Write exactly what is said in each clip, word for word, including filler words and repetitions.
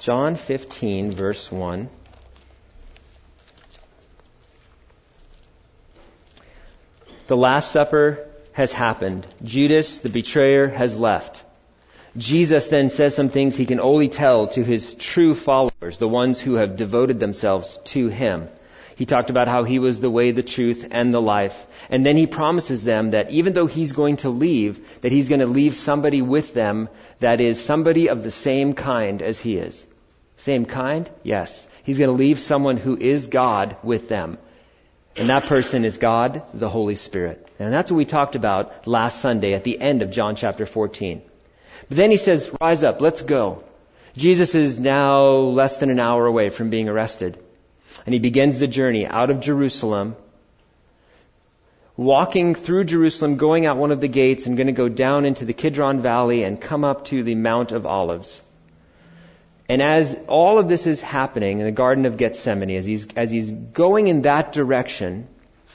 John fifteen, verse one. The Last Supper has happened. Judas, the betrayer, has left. Jesus then says some things he can only tell to his true followers, the ones who have devoted themselves to him. He talked about how he was the way, the truth, and the life. And then he promises them that even though he's going to leave, that he's going to leave somebody with them that is somebody of the same kind as he is. Same kind? Yes. He's going to leave someone who is God with them. And that person is God, the Holy Spirit. And that's what we talked about last Sunday at the end of John chapter fourteen. But then he says, rise up, let's go. Jesus is now less than an hour away from being arrested. And he begins the journey out of Jerusalem, walking through Jerusalem, going out one of the gates and going to go down into the Kidron Valley and come up to the Mount of Olives. And as all of this is happening in the Garden of Gethsemane, as he's, as he's going in that direction,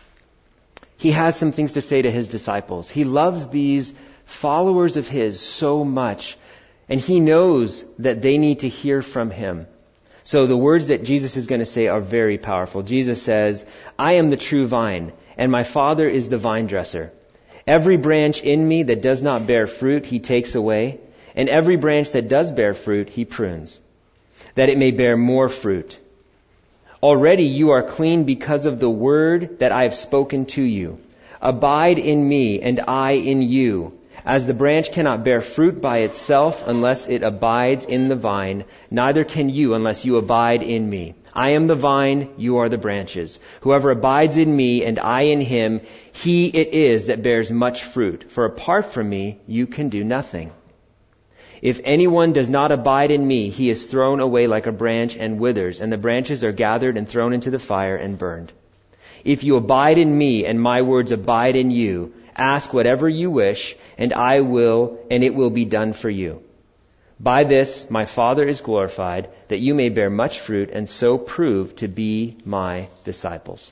he has some things to say to his disciples. He loves these followers of his so much, and he knows that they need to hear from him. So the words that Jesus is going to say are very powerful. Jesus says, I am the true vine, and my Father is the vine dresser. Every branch in me that does not bear fruit, he takes away, and every branch that does bear fruit, he prunes, that it may bear more fruit. Already you are clean because of the word that I have spoken to you. Abide in me, and I in you. As the branch cannot bear fruit by itself unless it abides in the vine, neither can you unless you abide in me. I am the vine, you are the branches. Whoever abides in me and I in him, he it is that bears much fruit. For apart from me, you can do nothing. If anyone does not abide in me, he is thrown away like a branch and withers, and the branches are gathered and thrown into the fire and burned. If you abide in me and my words abide in you, ask whatever you wish, and I will, and it will be done for you. By this my Father is glorified, that you may bear much fruit, and so prove to be my disciples.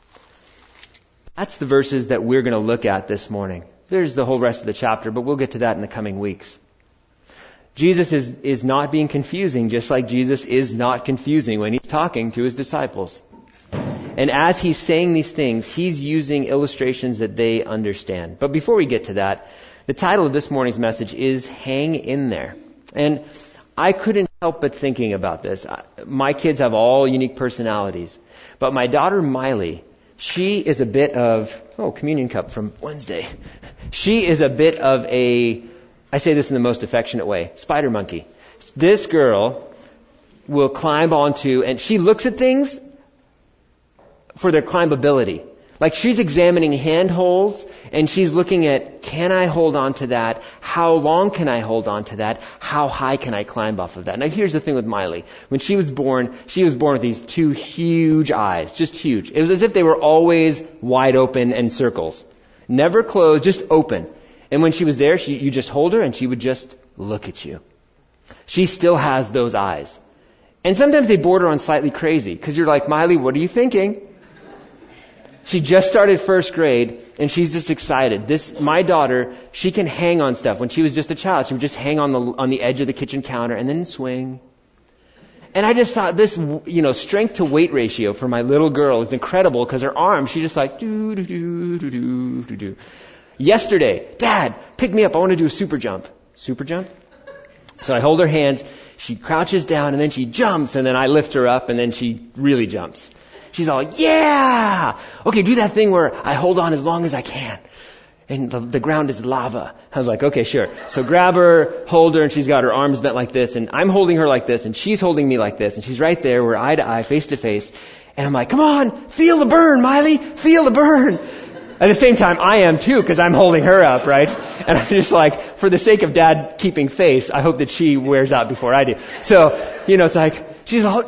That's the verses that we're going to look at this morning. There's the whole rest of the chapter, but we'll get to that in the coming weeks. Jesus is, is not being confusing, just like Jesus is not confusing when he's talking to his disciples. And as he's saying these things, he's using illustrations that they understand. But before we get to that, the title of this morning's message is Hang in There. And I couldn't help but thinking about this. My kids have all unique personalities. But my daughter Miley, she is a bit of, oh, communion cup from Wednesday. She is a bit of a, I say this in the most affectionate way, spider monkey. This girl will climb onto, and she looks at things for their climbability. Like she's examining handholds and she's looking at, can I hold on to that? How long can I hold on to that? How high can I climb off of that? Now here's the thing with Miley. When she was born, she was born with these two huge eyes, just huge. It was as if they were always wide open and circles. Never closed, just open. And when she was there, she, you just hold her and she would just look at you. She still has those eyes. And sometimes they border on slightly crazy because you're like, Miley, what are you thinking? She just started first grade, and she's just excited. This, my daughter, she can hang on stuff. When she was just a child, she would just hang on the on the edge of the kitchen counter and then swing. And I just thought this, you know, strength to weight ratio for my little girl is incredible because her arms, she just like do do do do do do do. Yesterday, Dad, pick me up. I want to do a super jump. Super jump. So I hold her hands. She crouches down, and then she jumps, and then I lift her up, and then she really jumps. She's all, yeah! Okay, do that thing where I hold on as long as I can. And the, the ground is lava. I was like, okay, sure. So grab her, hold her, and she's got her arms bent like this, and I'm holding her like this, and she's holding me like this, and she's right there, we're eye to eye, face to face. And I'm like, come on, feel the burn, Miley, feel the burn. At the same time, I am too, because I'm holding her up, right? And I'm just like, for the sake of Dad keeping face, I hope that she wears out before I do. So, you know, it's like, she's all,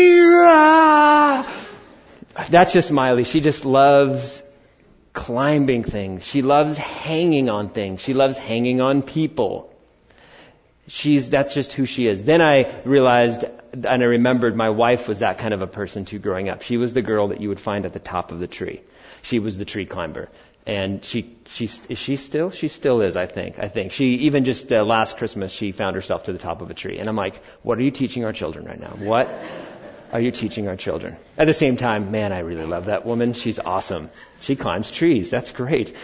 yeah! That's just Miley. She just loves climbing things. She loves hanging on things. She loves hanging on people. She's, that's just who she is. Then I realized, and I remembered my wife was that kind of a person too growing up. She was the girl that you would find at the top of the tree. She was the tree climber. And she, she, is she still? She still is, I think. I think. She, even just uh, last Christmas, she found herself to the top of a tree. And I'm like, what are you teaching our children right now? What are you teaching our children? At the same time, man, I really love that woman. She's awesome. She climbs trees. That's great.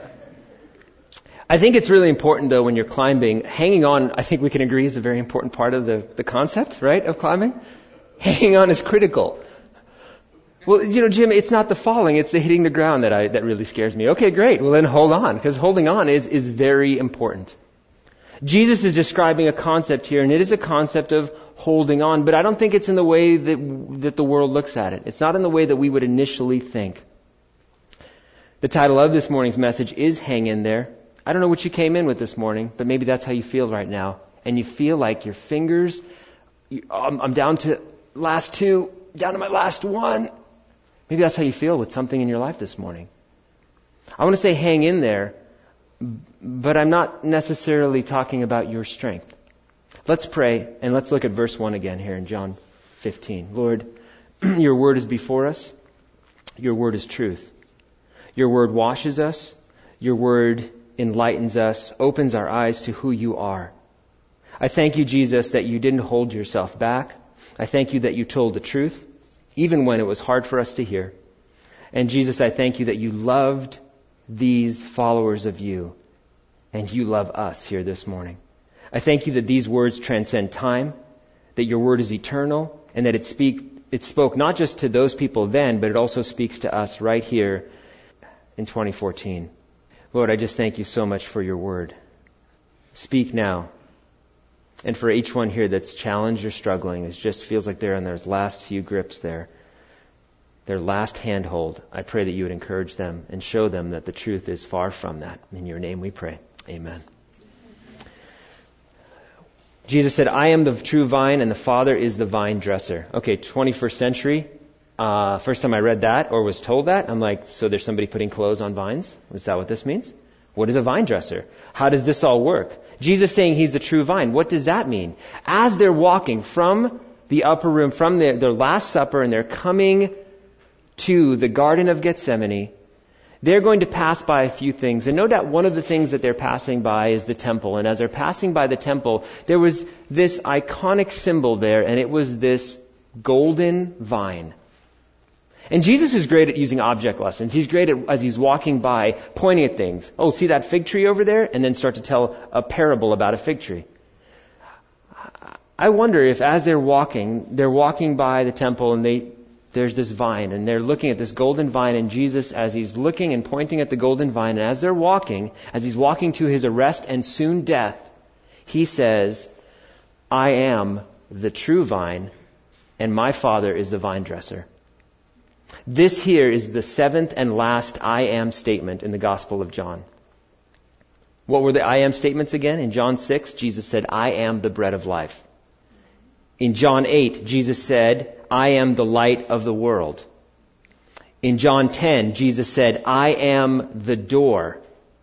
I think it's really important, though, when you're climbing, hanging on, I think we can agree, is a very important part of the, the concept, right, of climbing. Hanging on is critical. Well, you know, Jim, it's not the falling, it's the hitting the ground that I, that really scares me. Okay, great. Well, then hold on, because holding on is, is very important. Jesus is describing a concept here, and it is a concept of holding on, but I don't think it's in the way that, that the world looks at it. It's not in the way that we would initially think. The title of this morning's message is Hang In There. I don't know what you came in with this morning, but maybe that's how you feel right now. And you feel like your fingers, you, I'm, I'm down to last two, down to my last one. Maybe that's how you feel with something in your life this morning. I want to say hang in there, but I'm not necessarily talking about your strength. Let's pray, and let's look at verse one again here in John fifteen. Lord, your word is before us. Your word is truth. Your word washes us. Your word enlightens us, opens our eyes to who you are. I thank you, Jesus, that you didn't hold yourself back. I thank you that you told the truth, even when it was hard for us to hear. And Jesus, I thank you that you loved these followers of you, and you love us here this morning. I thank you that these words transcend time, that your word is eternal, and that it speak it spoke not just to those people then, but it also speaks to us right here in twenty fourteen. Lord, I just thank you so much for your word. Speak now. And for each one here that's challenged or struggling, it just feels like they're in their last few grips there, their last handhold, I pray that you would encourage them and show them that the truth is far from that. In your name we pray. Amen. Jesus said, I am the true vine and the Father is the vine dresser. Okay, twenty-first century. Uh, first time I read that or was told that, I'm like, so there's somebody putting clothes on vines? Is that what this means? What is a vine dresser? How does this all work? Jesus saying he's the true vine. What does that mean? As they're walking from the upper room, from their, their Last Supper, and they're coming to the Garden of Gethsemane, they're going to pass by a few things. And no doubt one of the things that they're passing by is the temple. And as they're passing by the temple, there was this iconic symbol there, and it was this golden vine. And Jesus is great at using object lessons. He's great at, as he's walking by, pointing at things. Oh, see that fig tree over there? And then start to tell a parable about a fig tree. I wonder if as they're walking, they're walking by the temple and they, there's this vine and they're looking at this golden vine, and Jesus, as he's looking and pointing at the golden vine, and as they're walking, as he's walking to his arrest and soon death, he says, I am the true vine and my Father is the vine dresser. This here is the seventh and last I am statement in the Gospel of John. What were the I am statements again? In John six, Jesus said, I am the bread of life. In John eight, Jesus said, I am the light of the world. In John ten, Jesus said, I am the door.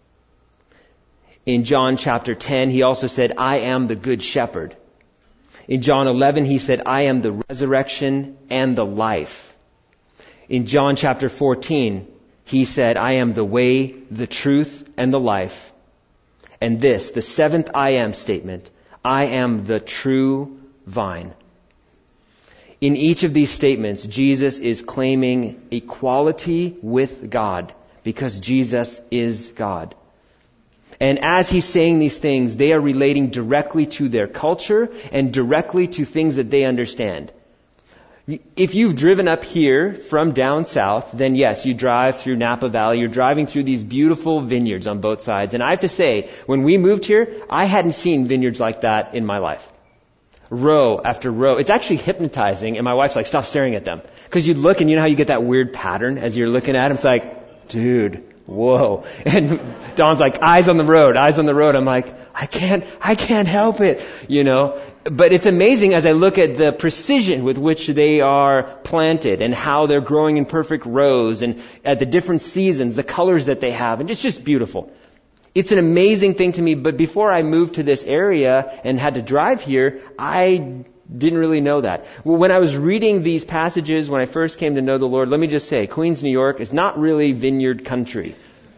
In John chapter ten, he also said, I am the good shepherd. In John eleven, he said, I am the resurrection and the life. In John chapter fourteen, he said, I am the way, the truth, and the life. And this, the seventh I am statement, I am the true vine. In each of these statements, Jesus is claiming equality with God because Jesus is God. And as he's saying these things, they are relating directly to their culture and directly to things that they understand. If you've driven up here from down south, then yes, you drive through Napa Valley. You're driving through these beautiful vineyards on both sides. And I have to say, when we moved here, I hadn't seen vineyards like that in my life. Row after row. It's actually hypnotizing. And my wife's like, stop staring at them. Because you look and you know how you get that weird pattern as you're looking at them? It's like, dude, whoa. And Dawn's like, eyes on the road, eyes on the road. I'm like, I can't, I can't help it, you know. But it's amazing as I look at the precision with which they are planted and how they're growing in perfect rows and at the different seasons, the colors that they have. And it's just beautiful. It's an amazing thing to me. But before I moved to this area and had to drive here, I didn't really know that. Well, when I was reading these passages, when I first came to know the Lord, let me just say, Queens, New York is not really vineyard country.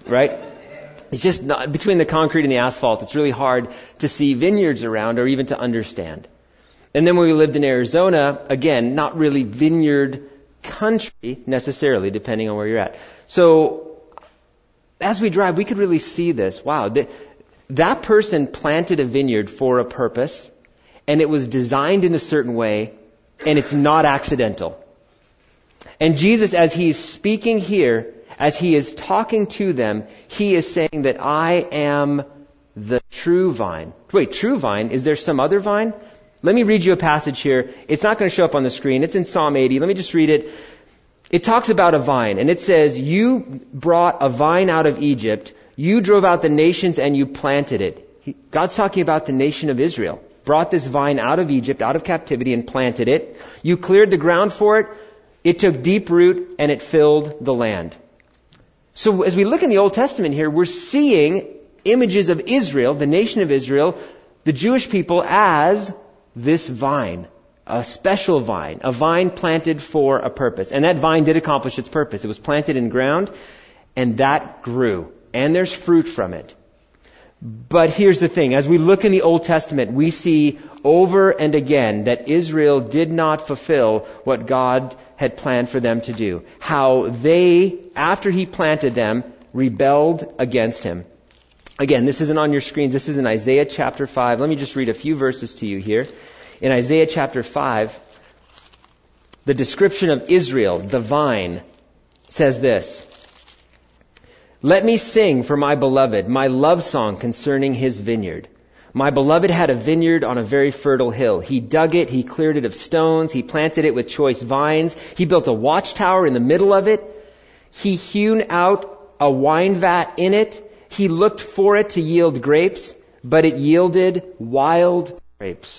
right? It's just not, between the concrete and the asphalt, it's really hard to see vineyards around or even to understand. And then when we lived in Arizona, again, not really vineyard country necessarily, depending on where you're at. So as we drive, we could really see this. Wow, th- that person planted a vineyard for a purpose, and it was designed in a certain way, and it's not accidental. And Jesus, as he's speaking here, as he is talking to them, he is saying that I am the true vine. Wait, true vine? Is there some other vine? Let me read you a passage here. It's not going to show up on the screen. It's in Psalm eighty. Let me just read it. It talks about a vine, and it says, you brought a vine out of Egypt. You drove out the nations and you planted it. He, God's talking about the nation of Israel. Brought this vine out of Egypt, out of captivity, and planted it. You cleared the ground for it. It took deep root and it filled the land. So as we look in the Old Testament here, we're seeing images of Israel, the nation of Israel, the Jewish people, as this vine, a special vine, a vine planted for a purpose. And that vine did accomplish its purpose. It was planted in ground, and that grew. And there's fruit from it. But here's the thing. As we look in the Old Testament, we see over and again that Israel did not fulfill what God had planned for them to do. How they, after he planted them, rebelled against him. Again, this isn't on your screens. This is in Isaiah chapter five. Let me just read a few verses to you here. In Isaiah chapter five, the description of Israel, the vine, says this. Let me sing for my beloved, my love song concerning his vineyard. My beloved had a vineyard on a very fertile hill. He dug it, he cleared it of stones, he planted it with choice vines. He built a watchtower in the middle of it. He hewn out a wine vat in it. He looked for it to yield grapes, but it yielded wild grapes.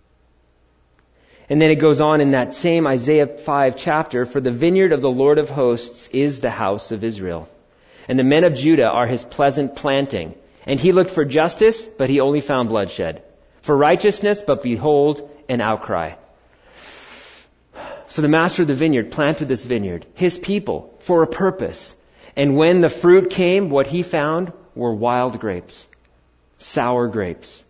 And then it goes on in that same Isaiah five chapter, for the vineyard of the Lord of hosts is the house of Israel. And the men of Judah are his pleasant planting. And he looked for justice, but he only found bloodshed. For righteousness, but behold, an outcry. So the master of the vineyard planted this vineyard, his people, for a purpose. And when the fruit came, what he found were wild grapes, sour grapes.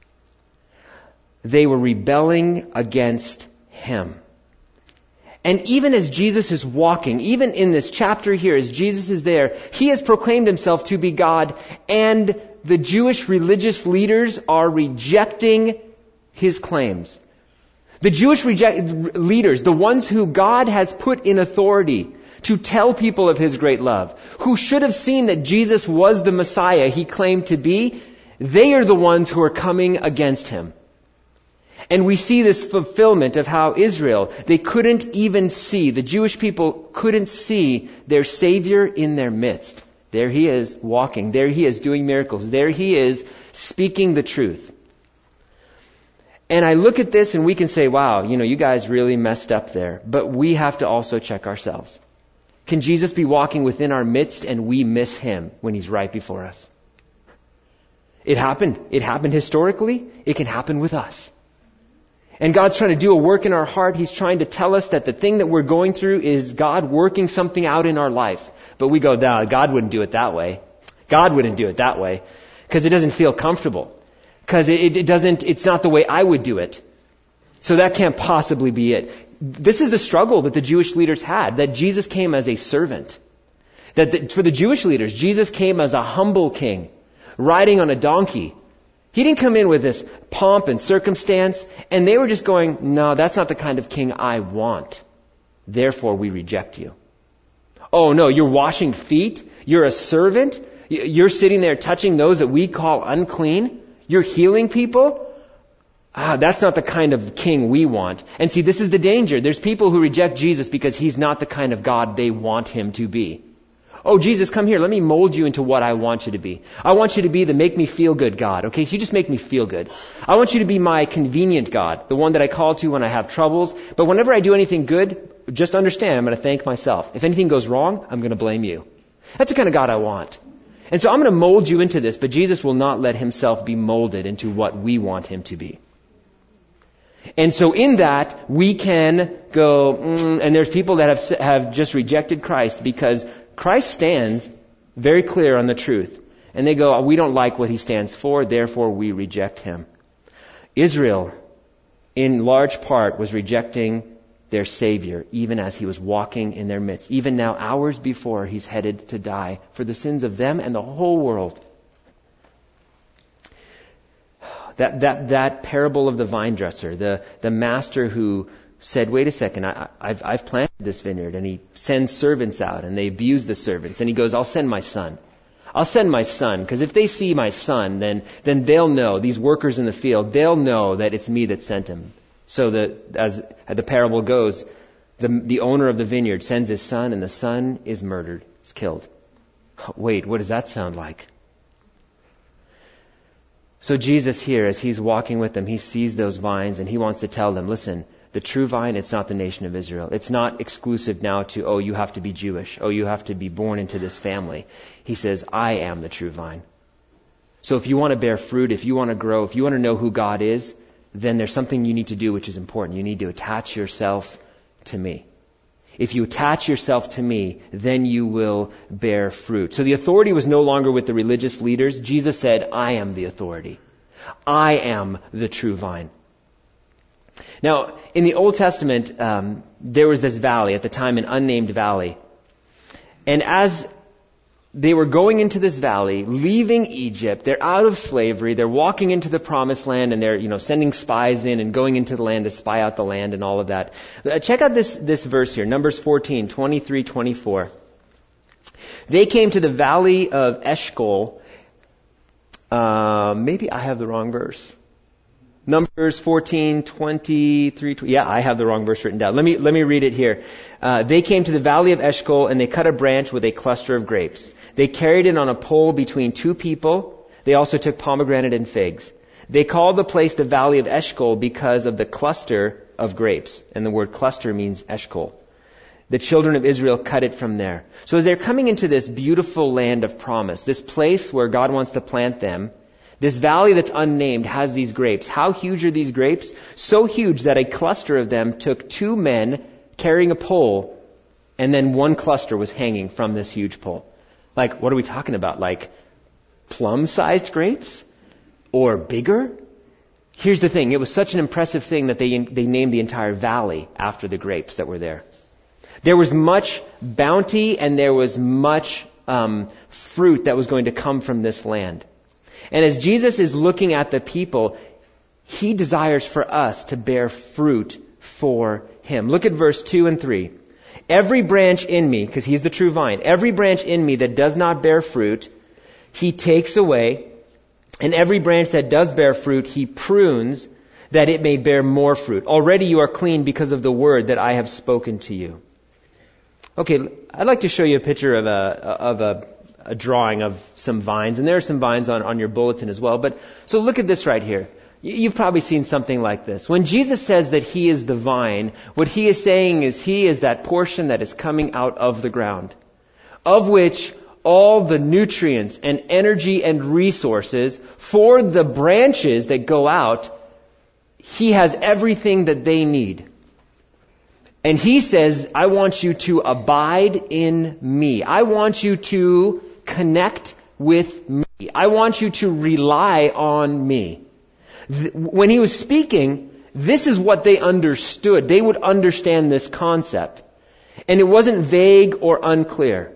They were rebelling against him. And even as Jesus is walking, even in this chapter here, as Jesus is there, he has proclaimed himself to be God, and the Jewish religious leaders are rejecting his claims. The Jewish reject- leaders, the ones who God has put in authority to tell people of his great love, who should have seen that Jesus was the Messiah he claimed to be, they are the ones who are coming against him. And we see this fulfillment of how Israel, they couldn't even see, the Jewish people couldn't see their Savior in their midst. There he is walking. There he is doing miracles. There he is speaking the truth. And I look at this and we can say, wow, you know, you guys really messed up there. But we have to also check ourselves. Can Jesus be walking within our midst and we miss him when he's right before us? It happened. It happened historically. It can happen with us. And God's trying to do a work in our heart. He's trying to tell us that the thing that we're going through is God working something out in our life. But we go, no, God wouldn't do it that way. God wouldn't do it that way. Because it doesn't feel comfortable. Because it, it doesn't, it's not the way I would do it. So that can't possibly be it. This is the struggle that the Jewish leaders had. That Jesus came as a servant. That the, for the Jewish leaders, Jesus came as a humble king. Riding on a donkey. He didn't come in with this pomp and circumstance, and they were just going, no, that's not the kind of king I want. Therefore, we reject you. Oh, no, you're washing feet? You're a servant? You're sitting there touching those that we call unclean? You're healing people? Ah, that's not the kind of king we want. And see, this is the danger. There's people who reject Jesus because he's not the kind of God they want him to be. Oh, Jesus, come here. Let me mold you into what I want you to be. I want you to be the make me feel good God. Okay, so you just make me feel good. I want you to be my convenient God, the one that I call to when I have troubles. But whenever I do anything good, just understand, I'm going to thank myself. If anything goes wrong, I'm going to blame you. That's the kind of God I want. And so I'm going to mold you into this, but Jesus will not let himself be molded into what we want him to be. And so in that, we can go, mm, and there's people that have have just rejected Christ because Christ stands very clear on the truth. And they go, we don't like what he stands for, therefore we reject him. Israel, in large part, was rejecting their Savior, even as he was walking in their midst. Even now, hours before he's headed to die for the sins of them and the whole world. That that that parable of the vine dresser, the, the master who said, wait a second, I, I've, I've planted this vineyard, and he sends servants out, and they abuse the servants, and he goes, I'll send my son. I'll send my son, because if they see my son, then then they'll know, these workers in the field, they'll know that it's me that sent him. So that, as the parable goes, the, the owner of the vineyard sends his son, and the son is murdered, is killed. Wait, what does that sound like? So Jesus here, as he's walking with them, he sees those vines, and he wants to tell them, listen, the true vine, it's not the nation of Israel. It's not exclusive now to, oh, you have to be Jewish. Oh, you have to be born into this family. He says, I am the true vine. So if you want to bear fruit, if you want to grow, if you want to know who God is, then there's something you need to do which is important. You need to attach yourself to me. If you attach yourself to me, then you will bear fruit. So the authority was no longer with the religious leaders. Jesus said, I am the authority. I am the true vine. Now, in the Old Testament, um, there was this valley, at the time an unnamed valley. And as they were going into this valley, leaving Egypt, they're out of slavery, they're walking into the promised land, and they're, you know, sending spies in and going into the land to spy out the land and all of that. Uh, check out this, this verse here, Numbers fourteen, twenty-three, twenty-four. They came to the valley of Eshcol. Uh, maybe I have the wrong verse. Numbers fourteen, twenty-three, twenty, yeah, I have the wrong verse written down. Let me, let me read it here. Uh, they came to the valley of Eshcol, and they cut a branch with a cluster of grapes. They carried it on a pole between two people. They also took pomegranate and figs. They called the place the valley of Eshcol because of the cluster of grapes. And the word cluster means Eshcol. The children of Israel cut it from there. So as they're coming into this beautiful land of promise, this place where God wants to plant them, this valley that's unnamed has these grapes. How huge are these grapes? So huge that a cluster of them took two men carrying a pole, and then one cluster was hanging from this huge pole. Like, what are we talking about? Like plum-sized grapes? Or bigger? Here's the thing. It was such an impressive thing that they, they named the entire valley after the grapes that were there. There was much bounty, and there was much um, fruit that was going to come from this land. And as Jesus is looking at the people, he desires for us to bear fruit for him. Look at verse two and three. Every branch in me, because he's the true vine, every branch in me that does not bear fruit, he takes away. And every branch that does bear fruit, he prunes, that it may bear more fruit. Already you are clean because of the word that I have spoken to you. Okay, I'd like to show you a picture of a, of a, a drawing of some vines. And there are some vines on, on your bulletin as well. But so look at this right here. You've probably seen something like this. When Jesus says that he is the vine, what he is saying is he is that portion that is coming out of the ground, of which all the nutrients and energy and resources for the branches that go out, he has everything that they need. And he says, I want you to abide in me. I want you to connect with me. I want you to rely on me. When he was speaking, this is what they understood. They would understand this concept. And it wasn't vague or unclear.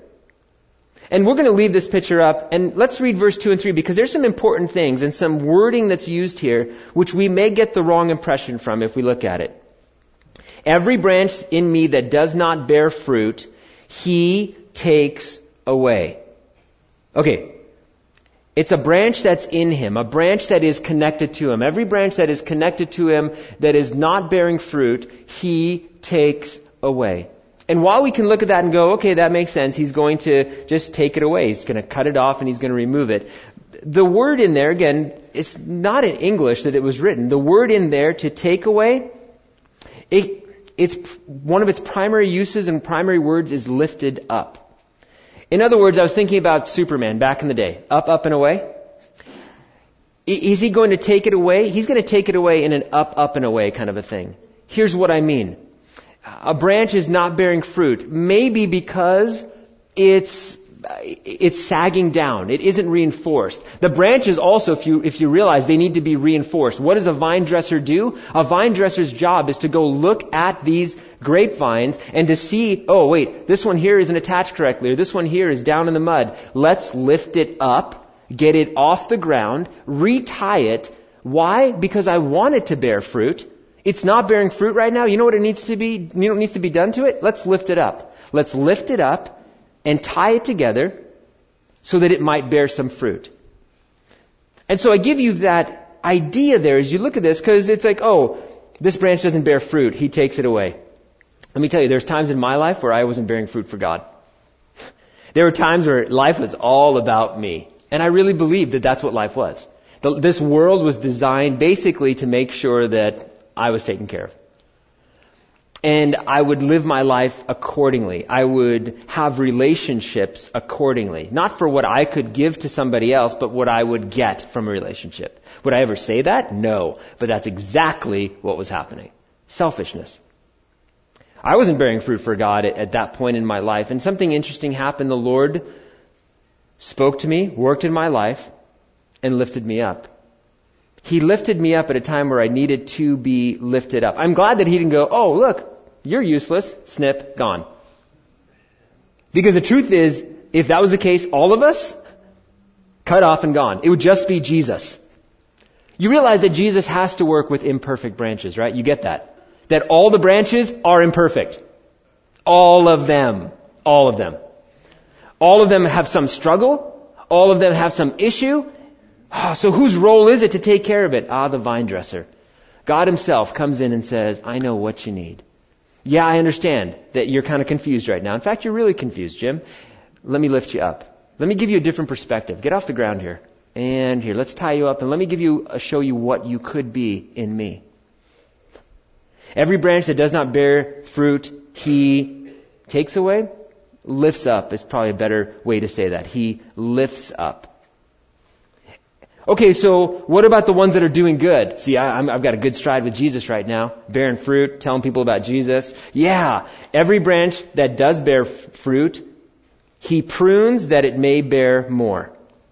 And we're going to leave this picture up, and let's read verse two and three, because there's some important things and some wording that's used here, which we may get the wrong impression from if we look at it. Every branch in me that does not bear fruit, he takes away. Okay. It's a branch that's in him, a branch that is connected to him. Every branch that is connected to him that is not bearing fruit, he takes away. And while we can look at that and go, okay, that makes sense, he's going to just take it away. He's going to cut it off and he's going to remove it. The word in there, again, it's not in English that it was written. The word in there, to take away, it, it's one of its primary uses and primary words is lifted up. In other words, I was thinking about Superman back in the day. Up, up, and away. Is he going to take it away? He's going to take it away in an up, up, and away kind of a thing. Here's what I mean. A branch is not bearing fruit. Maybe because it's it's sagging down. It isn't reinforced. The branches also, if you, if you realize, they need to be reinforced. What does a vine dresser do? A vine dresser's job is to go look at these grapevines and to see, oh wait, this one here isn't attached correctly, or this one here is down in the mud. Let's lift it up, get it off the ground, retie it. Why? Because I want it to bear fruit. It's not bearing fruit right now. You know what it needs to be, you know what needs to be done to it? Let's lift it up. Let's lift it up and tie it together so that it might bear some fruit. And so I give you that idea there as you look at this, because it's like, oh, this branch doesn't bear fruit. He takes it away. Let me tell you, there's times in my life where I wasn't bearing fruit for God. There were times where life was all about me. And I really believed that that's what life was. The, this world was designed basically to make sure that I was taken care of. And I would live my life accordingly. I would have relationships accordingly. Not for what I could give to somebody else, but what I would get from a relationship. Would I ever say that? No. But that's exactly what was happening. Selfishness. I wasn't bearing fruit for God at, at that point in my life. And something interesting happened. The Lord spoke to me, worked in my life, and lifted me up. He lifted me up at a time where I needed to be lifted up. I'm glad that He didn't go, oh, look, you're useless, snip, gone. Because the truth is, if that was the case, all of us, cut off and gone. It would just be Jesus. You realize that Jesus has to work with imperfect branches, right? You get that. That all the branches are imperfect. All of them. All of them. All of them have some struggle. All of them have some issue. Oh, so whose role is it to take care of it? Ah, the vine dresser. God Himself comes in and says, I know what you need. Yeah, I understand that you're kind of confused right now. In fact, you're really confused, Jim. Let me lift you up. Let me give you a different perspective. Get off the ground here. And here, let's tie you up and let me give you, uh, show you what you could be in me. Every branch that does not bear fruit, He takes away. Lifts up is probably a better way to say that. He lifts up. Okay, so what about the ones that are doing good? See, I, I'm, I've got a good stride with Jesus right now. Bearing fruit, telling people about Jesus. Yeah, every branch that does bear f- fruit, He prunes that it may bear more.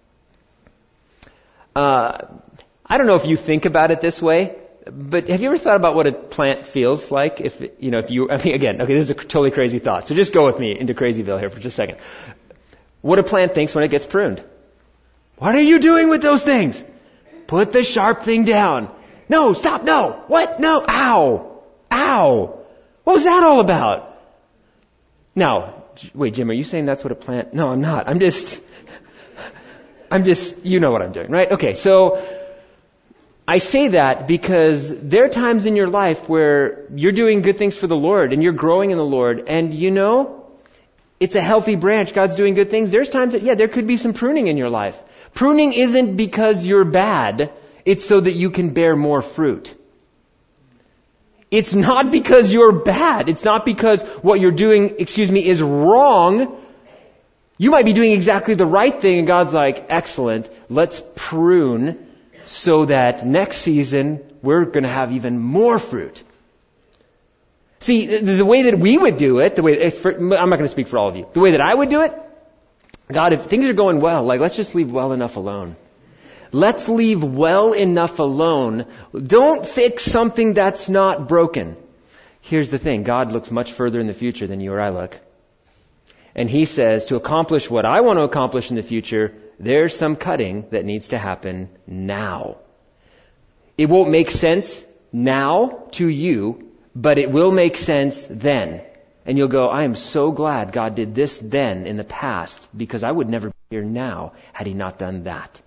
Uh, I don't know if you think about it this way, but have you ever thought about what a plant feels like? If, you know, if you, I mean, again, okay, this is a totally crazy thought. So just go with me into Crazyville here for just a second. What a plant thinks when it gets pruned. What are you doing with those things? Put the sharp thing down. No, stop, no. What? No. Ow. Ow. What was that all about? Now, wait, Jim, are you saying that's what a plant? No, I'm not. I'm just, I'm just, you know what I'm doing, right? Okay, so I say that because there are times in your life where you're doing good things for the Lord and you're growing in the Lord, and you know, it's a healthy branch. God's doing good things. There's times that, yeah, there could be some pruning in your life. Pruning isn't because you're bad. It's so that you can bear more fruit. It's not because you're bad. It's not because what you're doing, excuse me, is wrong. You might be doing exactly the right thing, and God's like, excellent, let's prune so that next season we're going to have even more fruit. See, the, the way that we would do it, the way, for, I'm not going to speak for all of you. The way that I would do it, God, if things are going well, like, let's just leave well enough alone. Let's leave well enough alone. Don't fix something that's not broken. Here's the thing. God looks much further in the future than you or I look. And He says, to accomplish what I want to accomplish in the future, there's some cutting that needs to happen now. It won't make sense now to you, but it will make sense then. And you'll go, I am so glad God did this then in the past, because I would never be here now had He not done that.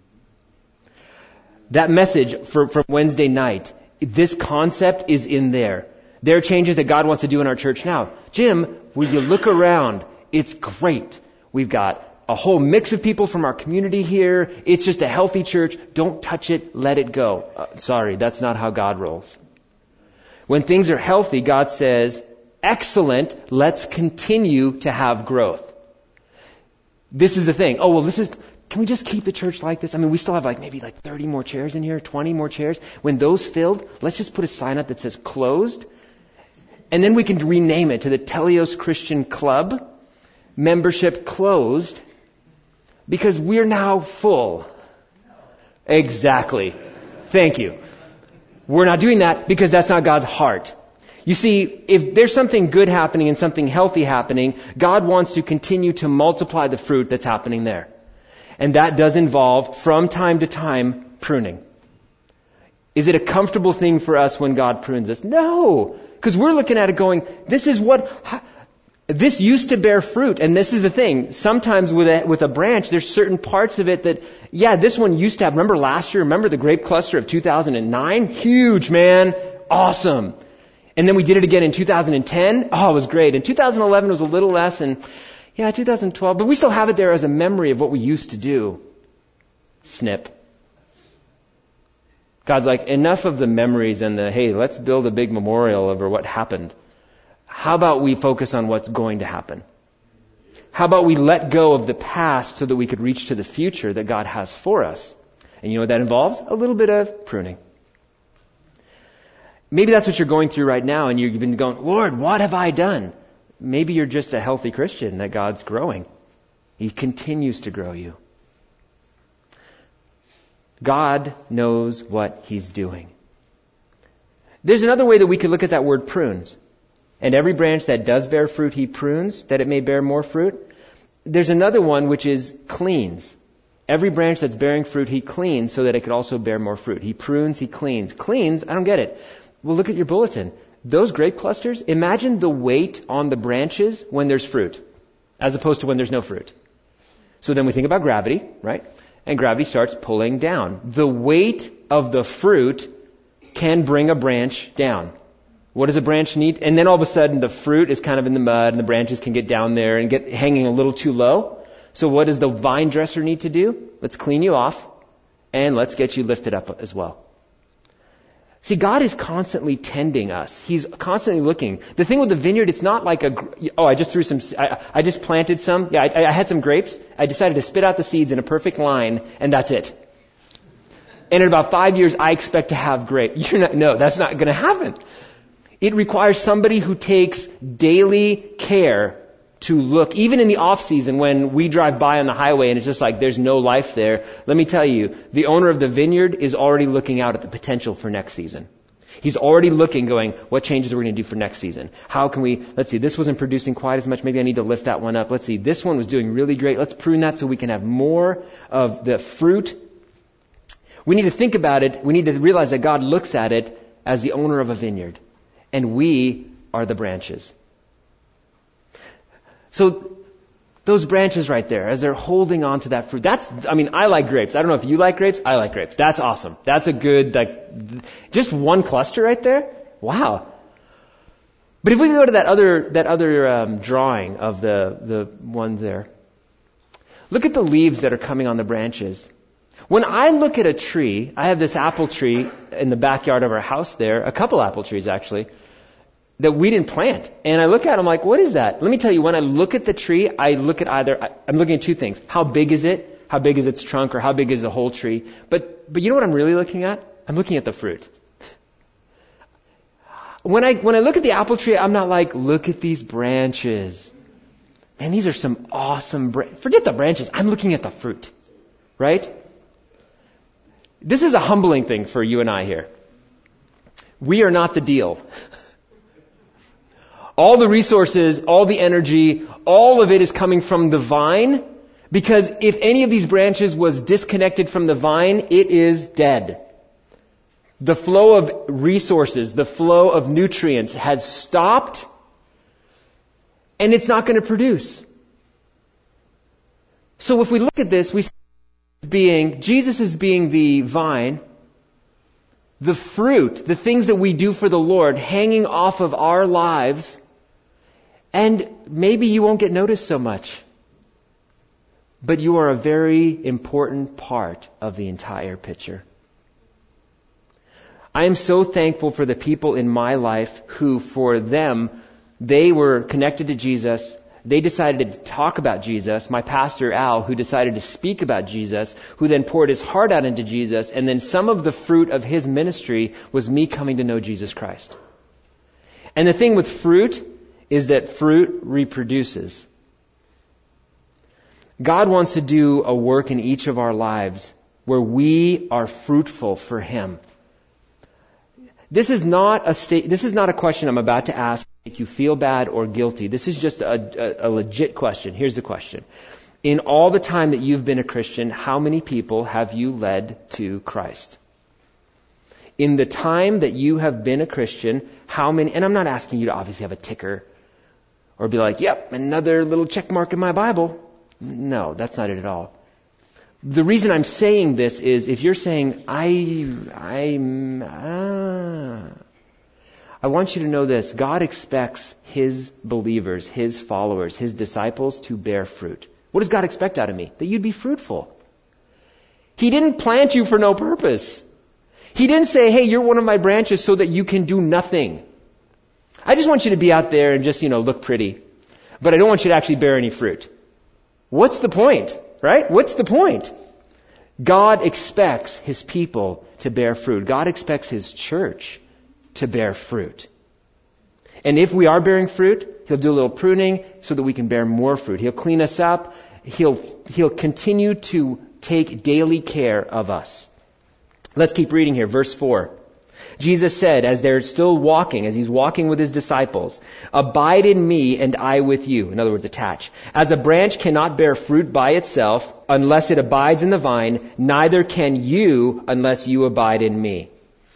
That message for, from Wednesday night, this concept is in there. There are changes that God wants to do in our church now. Jim, will you look around? It's great. We've got a whole mix of people from our community here. It's just a healthy church. Don't touch it. Let it go. Uh, sorry, that's not how God rolls. When things are healthy, God says, excellent, let's continue to have growth. This is the thing. Oh, well, this is, can we just keep the church like this? I mean, we still have like maybe like thirty more chairs in here, twenty more chairs. When those filled, let's just put a sign up that says closed. And then we can rename it to the Telios Christian Club. membership closed because we're now full. Exactly. Thank you. We're not doing that because that's not God's heart. You see, if there's something good happening and something healthy happening, God wants to continue to multiply the fruit that's happening there. And that does involve, from time to time, pruning. Is it a comfortable thing for us when God prunes us? No! Because we're looking at it going, this is what, this used to bear fruit. And this is the thing. Sometimes with a, with a branch, there's certain parts of it that, yeah, this one used to have, remember last year, remember the grape cluster of two thousand nine? Huge, man. Awesome. And then we did it again in two thousand ten. Oh, it was great. In two thousand eleven, it was a little less. And yeah, two thousand twelve. But we still have it there as a memory of what we used to do. Snip. God's like, enough of the memories and the, hey, let's build a big memorial over what happened. How about we focus on what's going to happen? How about we let go of the past so that we could reach to the future that God has for us? And you know what that involves? A little bit of pruning. Maybe that's what you're going through right now, and you've been going, Lord, what have I done? Maybe you're just a healthy Christian that God's growing. He continues to grow you. God knows what He's doing. There's another way that we could look at that word prunes. And every branch that does bear fruit, He prunes, that it may bear more fruit. There's another one which is cleans. Every branch that's bearing fruit, He cleans so that it could also bear more fruit. He prunes, He cleans. Cleans, I don't get it. Well, look at your bulletin. Those grape clusters, imagine the weight on the branches when there's fruit, as opposed to when there's no fruit. So then we think about gravity, right? And gravity starts pulling down. The weight of the fruit can bring a branch down. What does a branch need? And then all of a sudden the fruit is kind of in the mud and the branches can get down there and get hanging a little too low. So what does the vine dresser need to do? Let's clean you off and let's get you lifted up as well. See, God is constantly tending us. He's constantly looking. The thing with the vineyard, it's not like a, oh, I just threw some, I, I just planted some. Yeah, I, I had some grapes. I decided to spit out the seeds in a perfect line, and that's it. And in about five years, I expect to have grapes. You're not, no, that's not going to happen. It requires somebody who takes daily care to look, even in the off season when we drive by on the highway and it's just like there's no life there. Let me tell you, the owner of the vineyard is already looking out at the potential for next season. He's already looking, going, what changes are we going to do for next season? How can we, let's see, this wasn't producing quite as much. Maybe I need to lift that one up. Let's see, this one was doing really great. Let's prune that so we can have more of the fruit. We need to think about it. We need to realize that God looks at it as the owner of a vineyard. And we are the branches. So those branches right there, as they're holding on to that fruit, that's, I mean, I like grapes. I don't know if you like grapes. I like grapes. That's awesome. That's a good, like, just one cluster right there. Wow. But if we go to that other, that other um, drawing of the, the one there, look at the leaves that are coming on the branches. When I look at a tree, I have this apple tree in the backyard of our house there, a couple apple trees actually, that we didn't plant. And I look at it, I'm like, what is that? Let me tell you, when I look at the tree, I look at either, I'm looking at two things. How big is it? How big is its trunk? Or how big is the whole tree? But, but you know what I'm really looking at? I'm looking at the fruit. When I, when I look at the apple tree, I'm not like, look at these branches. Man, these are some awesome, bra- forget the branches. I'm looking at the fruit. Right? This is a humbling thing for you and I here. We are not the deal. All the resources, all the energy, all of it is coming from the vine, because if any of these branches was disconnected from the vine, it is dead. The flow of resources, the flow of nutrients has stopped, and it's not going to produce. So if we look at this, we see being, Jesus is being the vine, the fruit, the things that we do for the Lord hanging off of our lives, and maybe you won't get noticed so much. But you are a very important part of the entire picture. I am so thankful for the people in my life who, for them, they were connected to Jesus. They decided to talk about Jesus. My pastor, Al, who decided to speak about Jesus, who then poured his heart out into Jesus. And then some of the fruit of his ministry was me coming to know Jesus Christ. And the thing with fruit is that fruit reproduces. God wants to do a work in each of our lives where we are fruitful for Him. This is not a state, this is not a question I'm about to ask to make you feel bad or guilty. This is just a, a, a legit question. Here's the question. In all the time that you've been a Christian, how many people have you led to Christ? In the time that you have been a Christian, how many, and I'm not asking you to obviously have a ticker or be like, yep, another little check mark in my Bible. No, that's not it at all. The reason I'm saying this is if you're saying, I, I'm, ah, I want you to know this. God expects His believers, His followers, His disciples to bear fruit. What does God expect out of me? That you'd be fruitful. He didn't plant you for no purpose. He didn't say, hey, you're one of my branches so that you can do nothing. I just want you to be out there and just, you know, look pretty. But I don't want you to actually bear any fruit. What's the point? Right? What's the point? God expects His people to bear fruit. God expects His church to bear fruit. And if we are bearing fruit, He'll do a little pruning so that we can bear more fruit. He'll clean us up. He'll, He'll continue to take daily care of us. Let's keep reading here. Verse four. Jesus said, as they're still walking, as He's walking with His disciples, abide in me and I with you. In other words, attach. As a branch cannot bear fruit by itself unless it abides in the vine, neither can you unless you abide in me.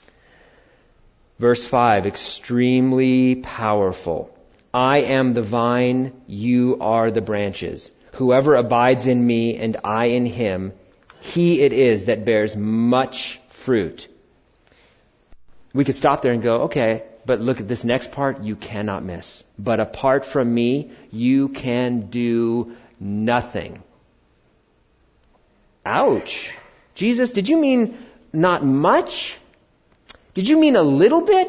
Verse five, extremely powerful. I am the vine, you are the branches. Whoever abides in me and I in him, he it is that bears much fruit. We could stop there and go, okay, but look at this next part you cannot miss. But apart from me, you can do nothing. Ouch. Jesus, did you mean not much? Did you mean a little bit?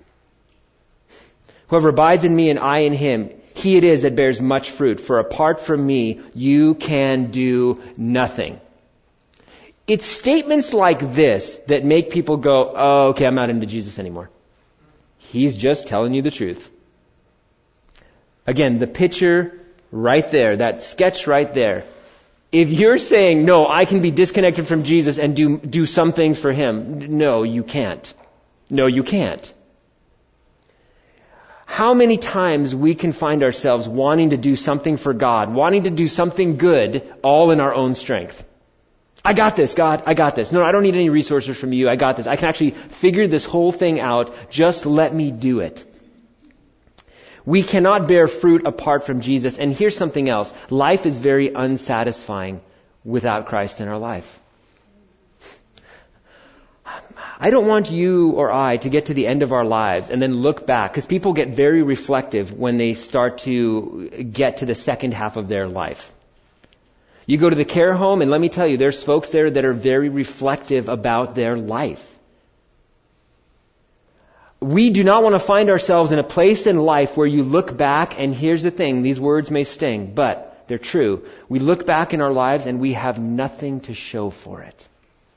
Whoever abides in me and I in him, he it is that bears much fruit. For apart from me, you can do nothing. It's statements like this that make people go, oh, okay, I'm not into Jesus anymore. He's just telling you the truth. Again, the picture right there, that sketch right there. If you're saying, no, I can be disconnected from Jesus and do, do some things for Him. No, you can't. No, you can't. How many times we can find ourselves wanting to do something for God, wanting to do something good, all in our own strength. I got this, God, I got this. No, I don't need any resources from you. I got this. I can actually figure this whole thing out. Just let me do it. We cannot bear fruit apart from Jesus. And here's something else. Life is very unsatisfying without Christ in our life. I don't want you or I to get to the end of our lives and then look back, because people get very reflective when they start to get to the second half of their life. You go to the care home, and let me tell you, there's folks there that are very reflective about their life. We do not want to find ourselves in a place in life where you look back, and here's the thing, these words may sting, but they're true. We look back in our lives and we have nothing to show for it.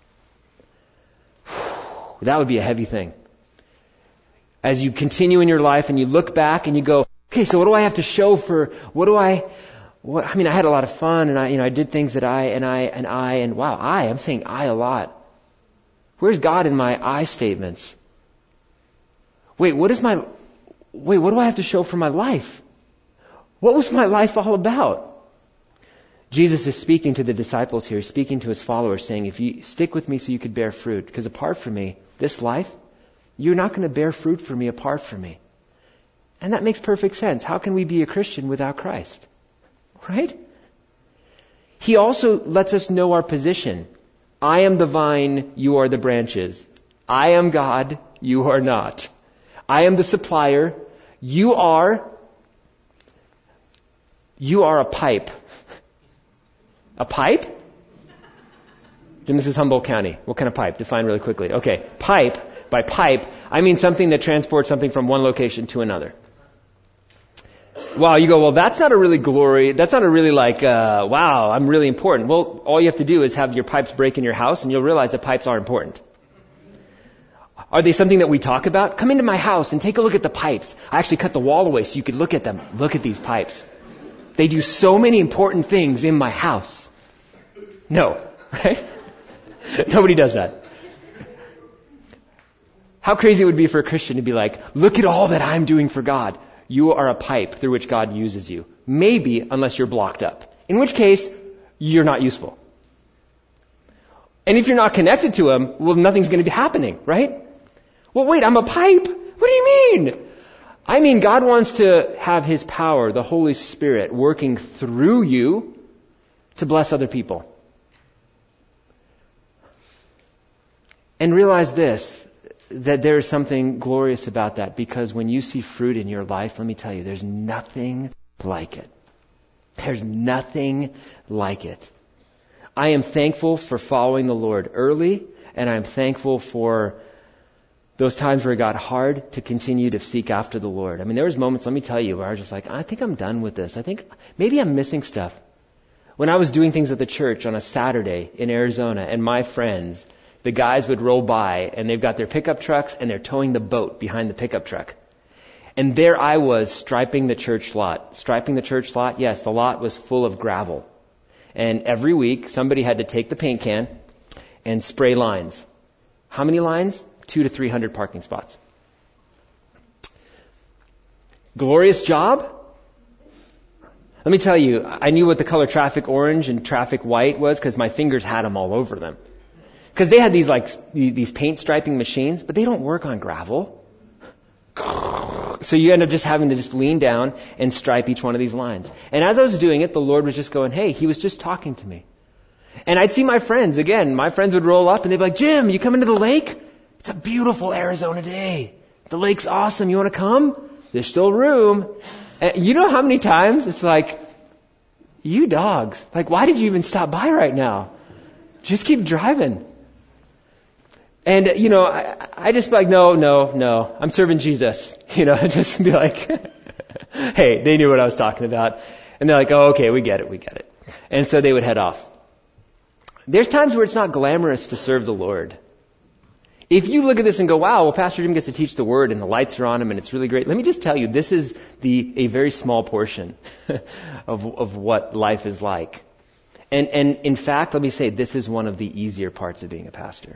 That would be a heavy thing. As you continue in your life and you look back and you go, okay, so what do I have to show for, what do I... Well, I mean, I had a lot of fun, and I, you know, I did things that I, and I, and I, and wow, I, I'm saying I a lot. Where's God in my I statements? Wait, what is my, wait, what do I have to show for my life? What was my life all about? Jesus is speaking to the disciples here, speaking to His followers, saying, if you stick with me so you could bear fruit, because apart from me, this life, you're not going to bear fruit for me apart from me. And that makes perfect sense. How can we be a Christian without Christ? Right? He also lets us know our position. I am the vine, you are the branches. I am God, you are not. I am the supplier, you are, you are a pipe. A pipe? Jim, this is Humboldt County. What kind of pipe? Define really quickly. Okay, pipe, by pipe, I mean something that transports something from one location to another. Wow, you go, well, that's not a really glory, that's not a really like, uh, wow, I'm really important. Well, all you have to do is have your pipes break in your house and you'll realize that pipes are important. Are they something that we talk about? Come into my house and take a look at the pipes. I actually cut the wall away so you could look at them. Look at these pipes. They do so many important things in my house. No, right? Nobody does that. How crazy it would be for a Christian to be like, look at all that I'm doing for God. You are a pipe through which God uses you. Maybe, unless you're blocked up. In which case, you're not useful. And if you're not connected to Him, well, nothing's going to be happening, right? Well, wait, I'm a pipe? What do you mean? I mean, God wants to have His power, the Holy Spirit, working through you to bless other people. And realize this, that there is something glorious about that, because when you see fruit in your life, let me tell you, there's nothing like it. There's nothing like it. I am thankful for following the Lord early, and I'm thankful for those times where it got hard to continue to seek after the Lord. I mean, there was moments, let me tell you, where I was just like, I think I'm done with this. I think maybe I'm missing stuff. When I was doing things at the church on a Saturday in Arizona, and my friends, the guys would roll by, and they've got their pickup trucks, and they're towing the boat behind the pickup truck. And there I was, striping the church lot. Striping the church lot? Yes, the lot was full of gravel. And every week, somebody had to take the paint can and spray lines. How many lines? Two to three hundred parking spots. Glorious job? Let me tell you, I knew what the color traffic orange and traffic white was because my fingers had them all over them. Because they had these like these paint striping machines, but they don't work on gravel. So you end up just having to just lean down and stripe each one of these lines. And as I was doing it, the Lord was just going, hey, He was just talking to me. And I'd see my friends, again, my friends would roll up and they'd be like, Jim, you coming to the lake? It's a beautiful Arizona day. The lake's awesome. You want to come? There's still room. And you know how many times it's like, you dogs, like, why did you even stop by right now? Just keep driving. And, you know, I, I just be like, no, no, no, I'm serving Jesus. You know, just be like, hey, they knew what I was talking about. And they're like, oh, okay, we get it, we get it. And so they would head off. There's times where it's not glamorous to serve the Lord. If you look at this and go, wow, well, Pastor Jim gets to teach the Word and the lights are on him and it's really great. Let me just tell you, this is the a very small portion of, of what life is like. And, and in fact, let me say, this is one of the easier parts of being a pastor.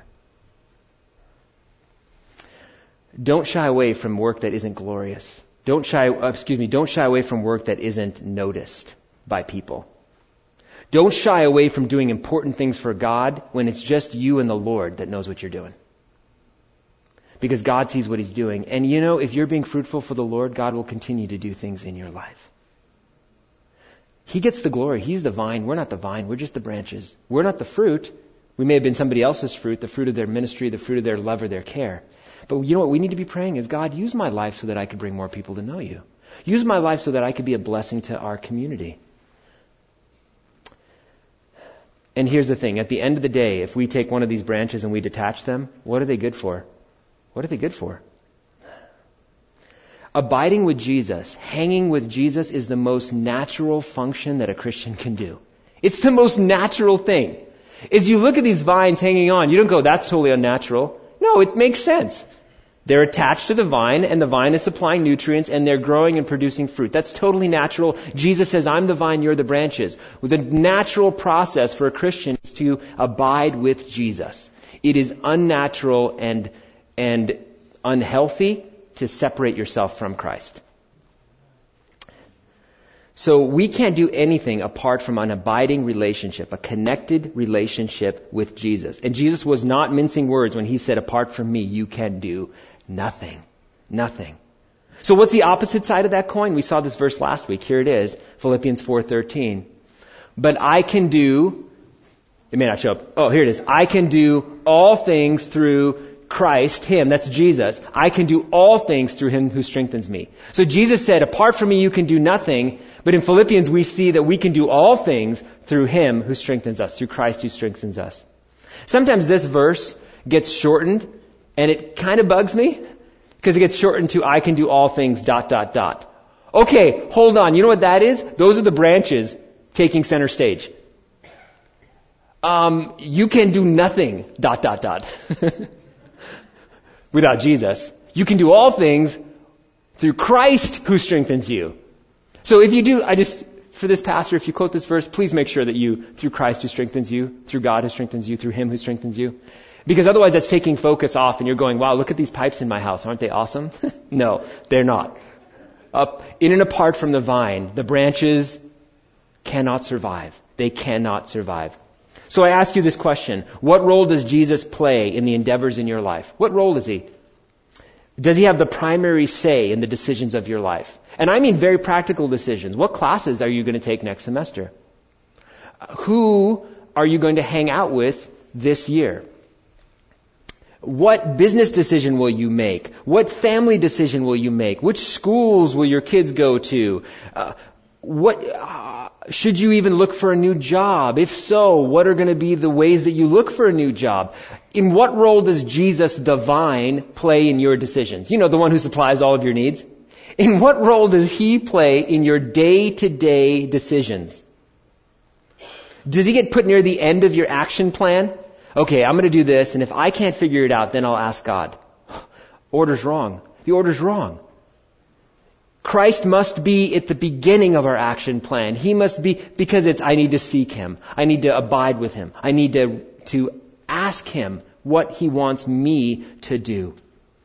Don't shy away from work that isn't glorious. Don't shy, excuse me, don't shy away from work that isn't noticed by people. Don't shy away from doing important things for God when it's just you and the Lord that knows what you're doing. Because God sees what He's doing. And you know, if you're being fruitful for the Lord, God will continue to do things in your life. He gets the glory. He's the vine. We're not the vine. We're just the branches. We're not the fruit. We may have been somebody else's fruit, the fruit of their ministry, the fruit of their love or their care. But you know what we need to be praying is, God, use my life so that I could bring more people to know You. Use my life so that I could be a blessing to our community. And here's the thing. At the end of the day, if we take one of these branches and we detach them, what are they good for? What are they good for? Abiding with Jesus, hanging with Jesus is the most natural function that a Christian can do. It's the most natural thing. As you look at these vines hanging on, you don't go, that's totally unnatural. No, it makes sense. They're attached to the vine, and the vine is supplying nutrients, and they're growing and producing fruit. That's totally natural. Jesus says, I'm the vine, you're the branches. Well, the natural process for a Christian is to abide with Jesus. It is unnatural and, and unhealthy to separate yourself from Christ. So we can't do anything apart from an abiding relationship, a connected relationship with Jesus. And Jesus was not mincing words when He said, apart from me, you can do nothing. Nothing. So what's the opposite side of that coin? We saw this verse last week. Here it is, Philippians four thirteen. But I can do, it may not show up. Oh, here it is. I can do all things through Christ, Him, that's Jesus. I can do all things through Him who strengthens me. So Jesus said, apart from me, you can do nothing. But in Philippians, we see that we can do all things through Him who strengthens us, through Christ who strengthens us. Sometimes this verse gets shortened, and it kind of bugs me, because it gets shortened to, I can do all things, dot, dot, dot. Okay, hold on. You know what that is? Those are the branches taking center stage. Um, you can do nothing, dot, dot, dot. Without Jesus. You can do all things through Christ who strengthens you. So if you do, I just, for this pastor, if you quote this verse, please make sure that you, through Christ who strengthens you, through God who strengthens you, through Him who strengthens you. Because otherwise that's taking focus off and you're going, wow, look at these pipes in my house. Aren't they awesome? No, they're not. Up, in and apart from the vine, the branches cannot survive. They cannot survive. So I ask you this question. What role does Jesus play in the endeavors in your life? What role is He? Does He have the primary say in the decisions of your life? And I mean very practical decisions. What classes are you going to take next semester? Who are you going to hang out with this year? What business decision will you make? What family decision will you make? Which schools will your kids go to? Uh, what uh, should you even look for a new job? If so, what are going to be the ways that you look for a new job? In what role does Jesus, the vine, play in your decisions? You know, the one who supplies all of your needs. In what role does He play in your day-to-day decisions? Does He get put near the end of your action plan? Okay, I'm going to do this, and if I can't figure it out, then I'll ask God. Order's wrong. The order's wrong. Christ must be at the beginning of our action plan. He must be, because it's, I need to seek Him. I need to abide with Him. I need to, to ask Him what He wants me to do.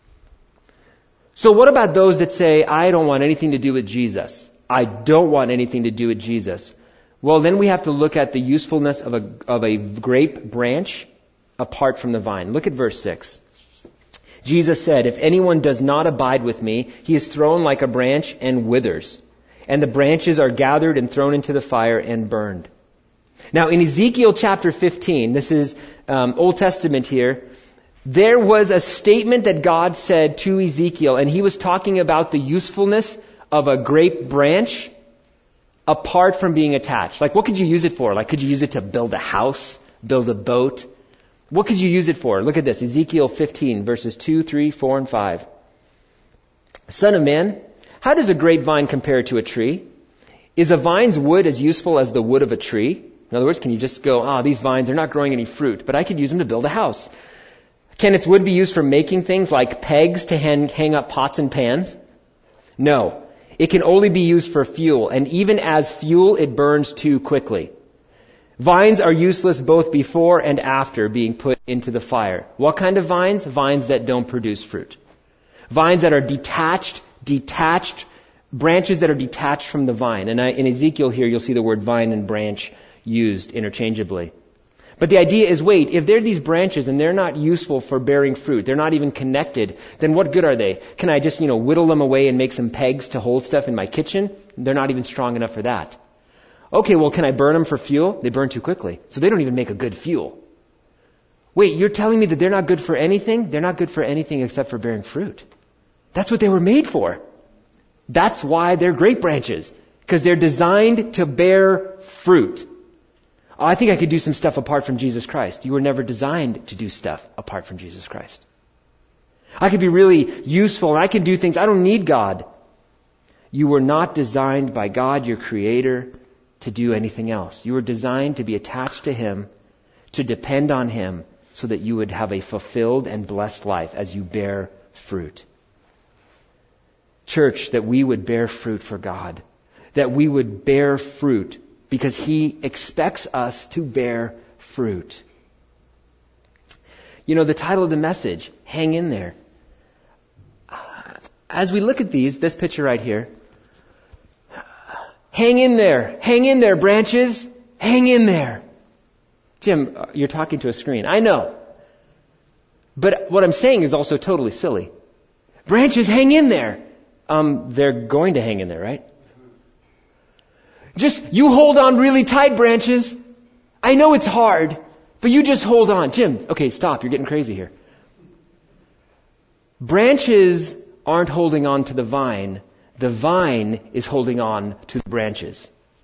So what about those that say, I don't want anything to do with Jesus? I don't want anything to do with Jesus. Well, then we have to look at the usefulness of a, of a grape branch apart from the vine. Look at verse six. Jesus said, if anyone does not abide with me, he is thrown like a branch and withers. And the branches are gathered and thrown into the fire and burned. Now in Ezekiel chapter fifteen, this is um, Old Testament here, there was a statement that God said to Ezekiel, and He was talking about the usefulness of a grape branch apart from being attached. Like, what could you use it for? Like, could you use it to build a house, build a boat? What could you use it for? Look at this, Ezekiel fifteen, verses two, three, four, and five. Son of man, how does a grapevine compare to a tree? Is a vine's wood as useful as the wood of a tree? In other words, can you just go, ah, oh, these vines are not growing any fruit, but I could use them to build a house. Can its wood be used for making things like pegs to hang, hang up pots and pans? No. It can only be used for fuel, and even as fuel, it burns too quickly. Vines are useless both before and after being put into the fire. What kind of vines? Vines that don't produce fruit. Vines that are detached, detached, branches that are detached from the vine. And I, in Ezekiel here, you'll see the word vine and branch used interchangeably. But the idea is, wait, if they're these branches and they're not useful for bearing fruit, they're not even connected, then what good are they? Can I just, you know, whittle them away and make some pegs to hold stuff in my kitchen? They're not even strong enough for that. Okay, well, can I burn them for fuel? They burn too quickly. So they don't even make a good fuel. Wait, you're telling me that they're not good for anything? They're not good for anything except for bearing fruit. That's what they were made for. That's why they're grape branches. Because they're designed to bear fruit. Oh, I think I could do some stuff apart from Jesus Christ. You were never designed to do stuff apart from Jesus Christ. I could be really useful and I can do things. I don't need God. You were not designed by God, your Creator, to do anything else. You were designed to be attached to Him, to depend on Him, so that you would have a fulfilled and blessed life as you bear fruit. Church, that we would bear fruit for God. That we would bear fruit because He expects us to bear fruit. You know, the title of the message, Hang in There. As we look at these, this picture right here, hang in there, hang in there, branches, hang in there. Jim, you're talking to a screen. I know. But what I'm saying is also totally silly. Branches, hang in there. Um, they're going to hang in there, right? Just, you hold on really tight, branches. I know it's hard, but you just hold on. Jim, okay, stop. You're getting crazy here. Branches aren't holding on to the vine. The vine is holding on to the branches.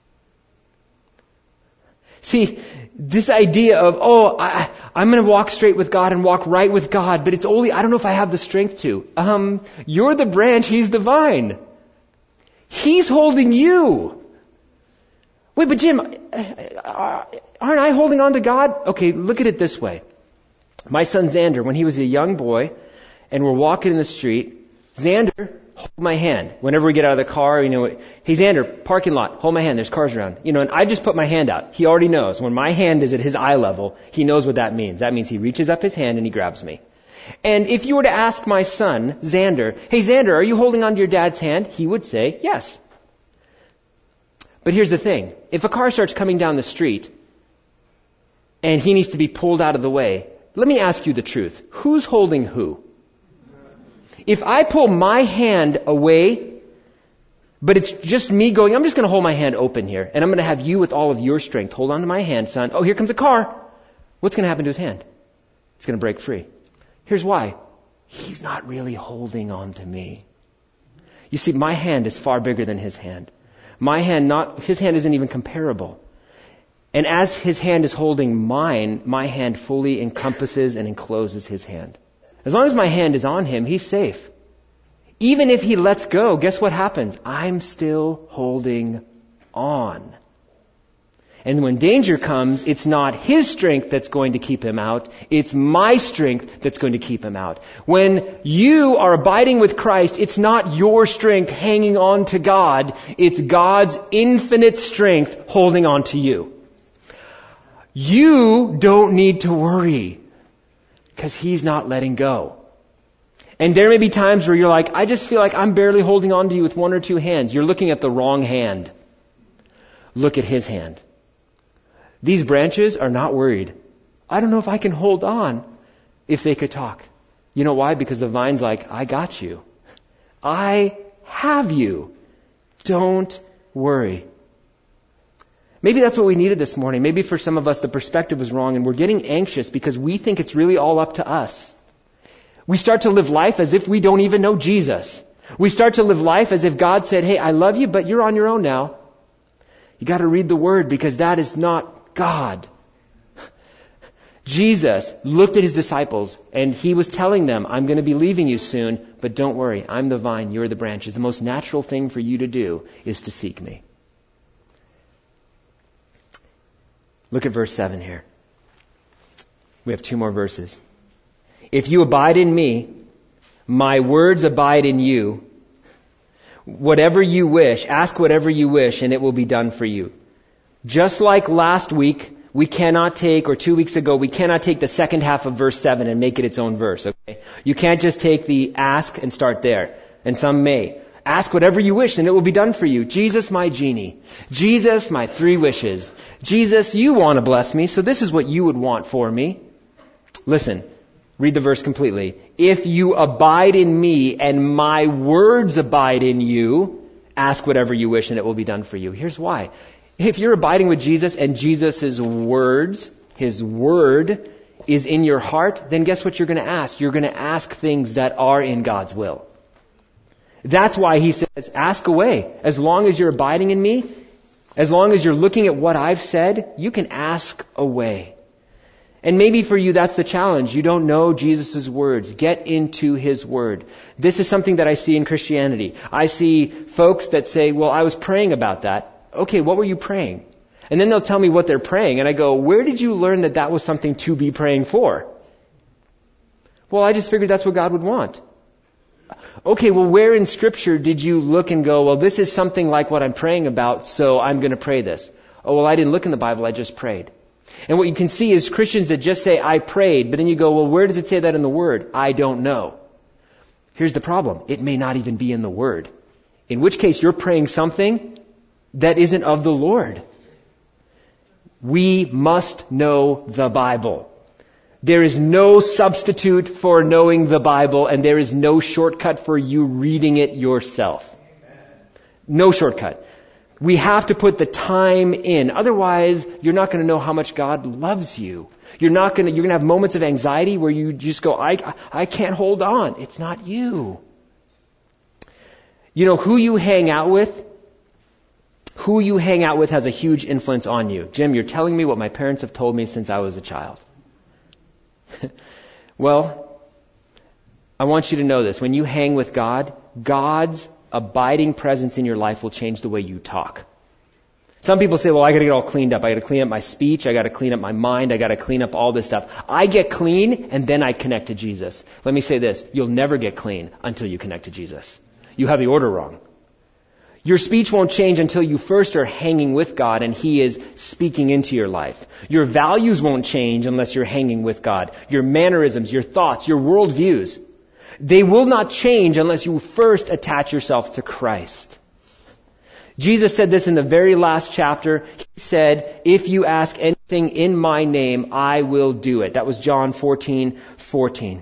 See, this idea of, oh, I, I'm going to walk straight with God and walk right with God, but it's only, I don't know if I have the strength to. Um, you're the branch, He's the vine. He's holding you. Wait, but Jim, aren't I holding on to God? Okay, look at it this way. My son Xander, when he was a young boy, and we're walking in the street, Xander hold my hand. Whenever we get out of the car, you know, hey Xander, parking lot, hold my hand, there's cars around. You know, and I just put my hand out. He already knows. When my hand is at his eye level, he knows what that means. That means he reaches up his hand and he grabs me. And if you were to ask my son, Xander, hey Xander, are you holding onto your dad's hand? He would say, yes. But here's the thing. If a car starts coming down the street and he needs to be pulled out of the way, let me ask you the truth. Who's holding who? If I pull my hand away, but it's just me going, I'm just going to hold my hand open here, and I'm going to have you with all of your strength hold on to my hand, son. Oh, here comes a car. What's going to happen to his hand? It's going to break free. Here's why. He's not really holding on to me. You see, my hand is far bigger than his hand. My hand, not, his hand isn't even comparable. And as his hand is holding mine, my hand fully encompasses and encloses his hand. As long as my hand is on him, he's safe. Even if he lets go, guess what happens? I'm still holding on. And when danger comes, it's not his strength that's going to keep him out. It's my strength that's going to keep him out. When you are abiding with Christ, it's not your strength hanging on to God. It's God's infinite strength holding on to you. You don't need to worry because he's not letting go. And there may be times where you're like, I just feel like I'm barely holding on to you with one or two hands. You're looking at the wrong hand. Look at his hand. These branches are not worried. I don't know if I can hold on if they could talk. You know why? Because the vine's like, I got you. I have you. Don't worry. Maybe that's what we needed this morning. Maybe for some of us the perspective was wrong and we're getting anxious because we think it's really all up to us. We start to live life as if we don't even know Jesus. We start to live life as if God said, hey, I love you, but you're on your own now. You got to read the Word because that is not God. Jesus looked at his disciples and he was telling them, I'm going to be leaving you soon, but don't worry, I'm the vine, you're the branches. The most natural thing for you to do is to seek me. Look at verse seven here. We have two more verses. If you abide in me, my words abide in you. Whatever you wish, ask whatever you wish, and it will be done for you. Just like last week, we cannot take, or two weeks ago, we cannot take the second half of verse seven and make it its own verse, okay? You can't just take the ask and start there. And some may. Ask whatever you wish and it will be done for you. Jesus, my genie. Jesus, my three wishes. Jesus, you want to bless me, so this is what you would want for me. Listen, read the verse completely. If you abide in me and my words abide in you, ask whatever you wish and it will be done for you. Here's why. If you're abiding with Jesus and Jesus' words, his word is in your heart, then guess what you're going to ask? You're going to ask things that are in God's will. That's why he says, ask away. As long as you're abiding in me, as long as you're looking at what I've said, you can ask away. And maybe for you that's the challenge. You don't know Jesus' words. Get into his word. This is something that I see in Christianity. I see folks that say, well, I was praying about that. Okay, what were you praying? And then they'll tell me what they're praying. And I go, where did you learn that that was something to be praying for? Well, I just figured that's what God would want. Okay, well, where in Scripture did you look and go, well, this is something like what I'm praying about, so I'm going to pray this? Oh, well, I didn't look in the Bible, I just prayed. And what you can see is Christians that just say, I prayed, but then you go, well, where does it say that in the Word? I don't know. Here's the problem. It may not even be in the Word. In which case, you're praying something that isn't of the Lord. We must know the Bible. There is no substitute for knowing the Bible, and there is no shortcut for you reading it yourself. No shortcut. We have to put the time in. Otherwise, you're not going to know how much God loves you. You're not going to, you're going to have moments of anxiety where you just go, I, I can't hold on. It's not you. You know, who you hang out with, who you hang out with has a huge influence on you. Jim, you're telling me what my parents have told me since I was a child. Well, I want you to know this. When you hang with God, God's abiding presence in your life will change the way you talk. Some people say, well, I got to get all cleaned up. I got to clean up my speech. I got to clean up my mind. I got to clean up all this stuff. I get clean and then I connect to Jesus. Let me say this. You'll never get clean until you connect to Jesus. You have the order wrong. Your speech won't change until you first are hanging with God and He is speaking into your life. Your values won't change unless you're hanging with God. Your mannerisms, your thoughts, your worldviews, they will not change unless you first attach yourself to Christ. Jesus said this in the very last chapter. He said, if you ask anything in my name, I will do it. That was John fourteen fourteen.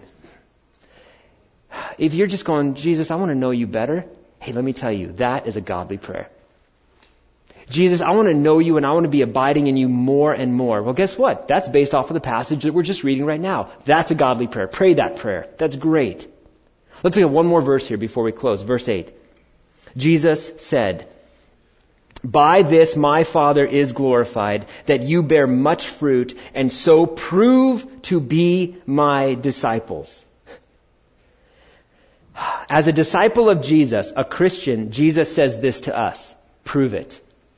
If you're just going, Jesus, I want to know you better. Hey, let me tell you, that is a godly prayer. Jesus, I want to know you and I want to be abiding in you more and more. Well, guess what? That's based off of the passage that we're just reading right now. That's a godly prayer. Pray that prayer. That's great. Let's look at one more verse here before we close. Verse eight. Jesus said, by this my Father is glorified, that you bear much fruit and so prove to be my disciples. As a disciple of Jesus, a Christian, Jesus says this to us. Prove it.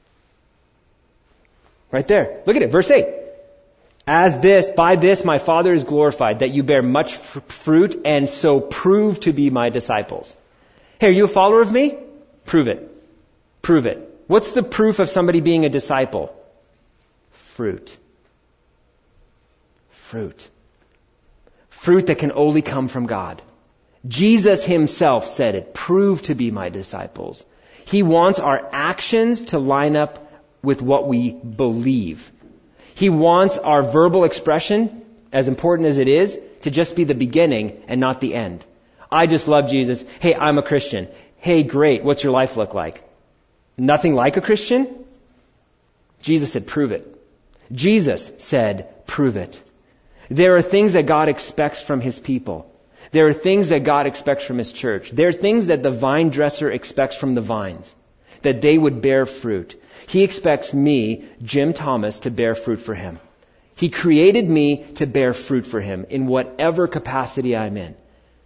Right there. Look at it. Verse eight. As this, by this my Father is glorified, that you bear much f- fruit and so prove to be my disciples. Hey, are you a follower of me? Prove it. Prove it. What's the proof of somebody being a disciple? Fruit. Fruit. Fruit that can only come from God. Jesus himself said it. Prove to be my disciples. He wants our actions to line up with what we believe. He wants our verbal expression, as important as it is, to just be the beginning and not the end. I just love Jesus. Hey, I'm a Christian. Hey, great. What's your life look like? Nothing like a Christian? Jesus said, prove it. Jesus said, prove it. There are things that God expects from His people. There are things that God expects from His church. There are things that the vine dresser expects from the vines, that they would bear fruit. He expects me, Jim Thomas, to bear fruit for Him. He created me to bear fruit for Him in whatever capacity I'm in.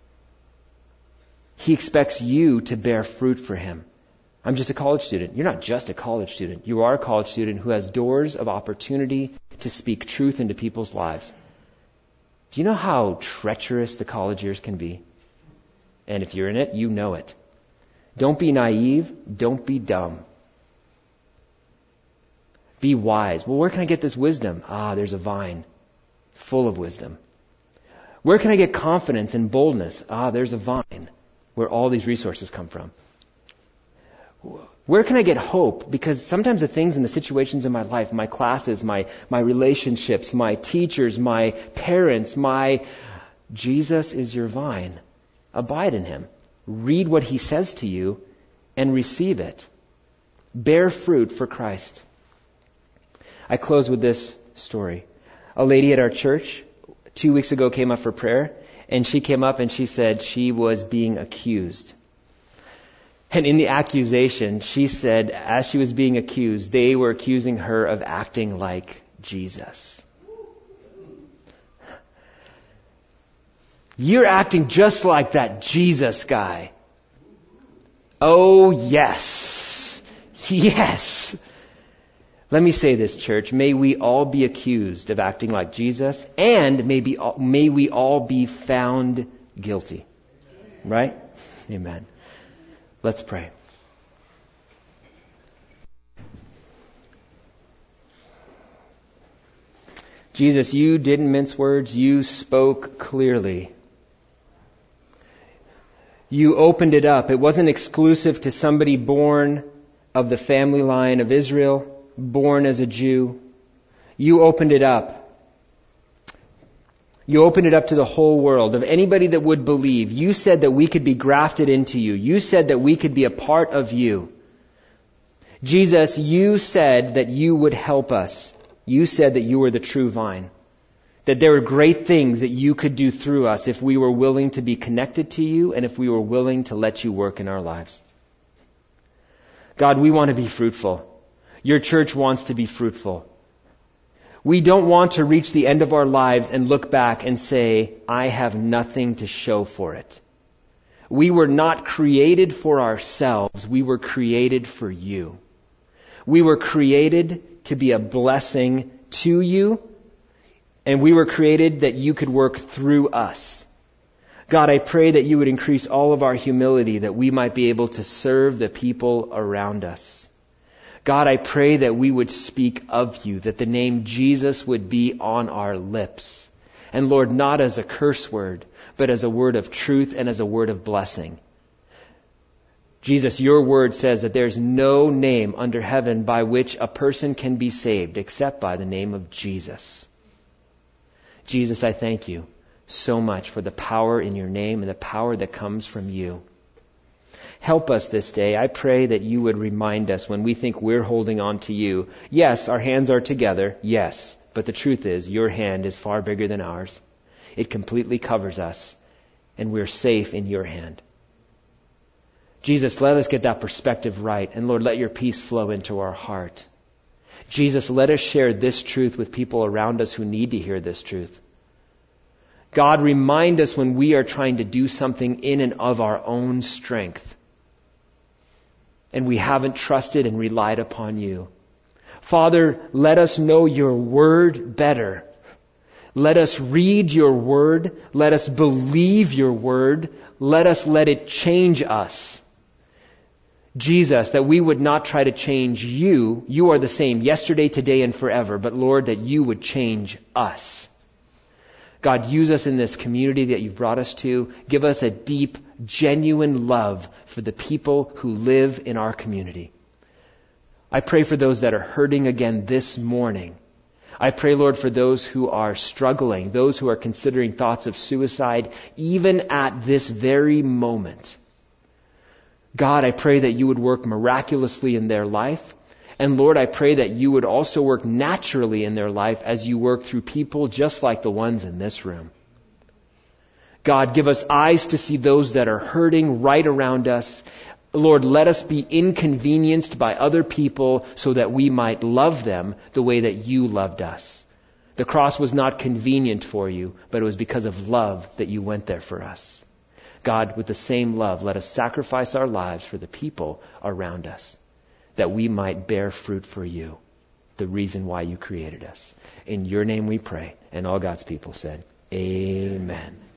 He expects you to bear fruit for Him. I'm just a college student. You're not just a college student. You are a college student who has doors of opportunity to speak truth into people's lives. Do you know how treacherous the college years can be? And if you're in it, you know it. Don't be naive. Don't be dumb. Be wise. Well, where can I get this wisdom? Ah, there's a vine full of wisdom. Where can I get confidence and boldness? Ah, there's a vine where all these resources come from. Where can I get hope? Because sometimes the things and the situations in my life, my classes, my, my relationships, my teachers, my parents, my... Jesus is your vine. Abide in Him. Read what He says to you and receive it. Bear fruit for Christ. I close with this story. A lady at our church two weeks ago came up for prayer, and she came up and she said she was being accused. And in the accusation, she said, as she was being accused, they were accusing her of acting like Jesus. You're acting just like that Jesus guy. Oh, yes. Yes. Let me say this, church. May we all be accused of acting like Jesus, and may, be, may we all be found guilty. Right? Amen. Let's pray. Jesus, you didn't mince words. You spoke clearly. You opened it up. It wasn't exclusive to somebody born of the family line of Israel, born as a Jew. You opened it up. You opened it up to the whole world, of anybody that would believe. You said that we could be grafted into you. You said that we could be a part of you. Jesus, you said that you would help us. You said that you were the true vine. That there were great things that you could do through us if we were willing to be connected to you and if we were willing to let you work in our lives. God, we want to be fruitful. Your church wants to be fruitful. We don't want to reach the end of our lives and look back and say, I have nothing to show for it. We were not created for ourselves. We were created for you. We were created to be a blessing to you, and we were created that you could work through us. God, I pray that you would increase all of our humility, that we might be able to serve the people around us. God, I pray that we would speak of you, that the name Jesus would be on our lips. And Lord, not as a curse word, but as a word of truth and as a word of blessing. Jesus, your word says that there's no name under heaven by which a person can be saved except by the name of Jesus. Jesus, I thank you so much for the power in your name and the power that comes from you. Help us this day. I pray that you would remind us when we think we're holding on to you. Yes, our hands are together. Yes. But the truth is, your hand is far bigger than ours. It completely covers us, and we're safe in your hand. Jesus, let us get that perspective right. And Lord, let your peace flow into our heart. Jesus, let us share this truth with people around us who need to hear this truth. God, remind us when we are trying to do something in and of our own strength, and we haven't trusted and relied upon you. Father, let us know your word better. Let us read your word. Let us believe your word. Let us let it change us. Jesus, that we would not try to change you. You are the same yesterday, today, and forever. But Lord, that you would change us. God, use us in this community that you've brought us to. Give us a deep, genuine love for the people who live in our community. I pray for those that are hurting again this morning. I pray, Lord, for those who are struggling, those who are considering thoughts of suicide, even at this very moment. God, I pray that you would work miraculously in their life. And Lord, I pray that you would also work naturally in their life as you work through people just like the ones in this room. God, give us eyes to see those that are hurting right around us. Lord, let us be inconvenienced by other people so that we might love them the way that you loved us. The cross was not convenient for you, but it was because of love that you went there for us. God, with the same love, let us sacrifice our lives for the people around us, that we might bear fruit for you, the reason why you created us. In your name we pray. And all God's people said, amen.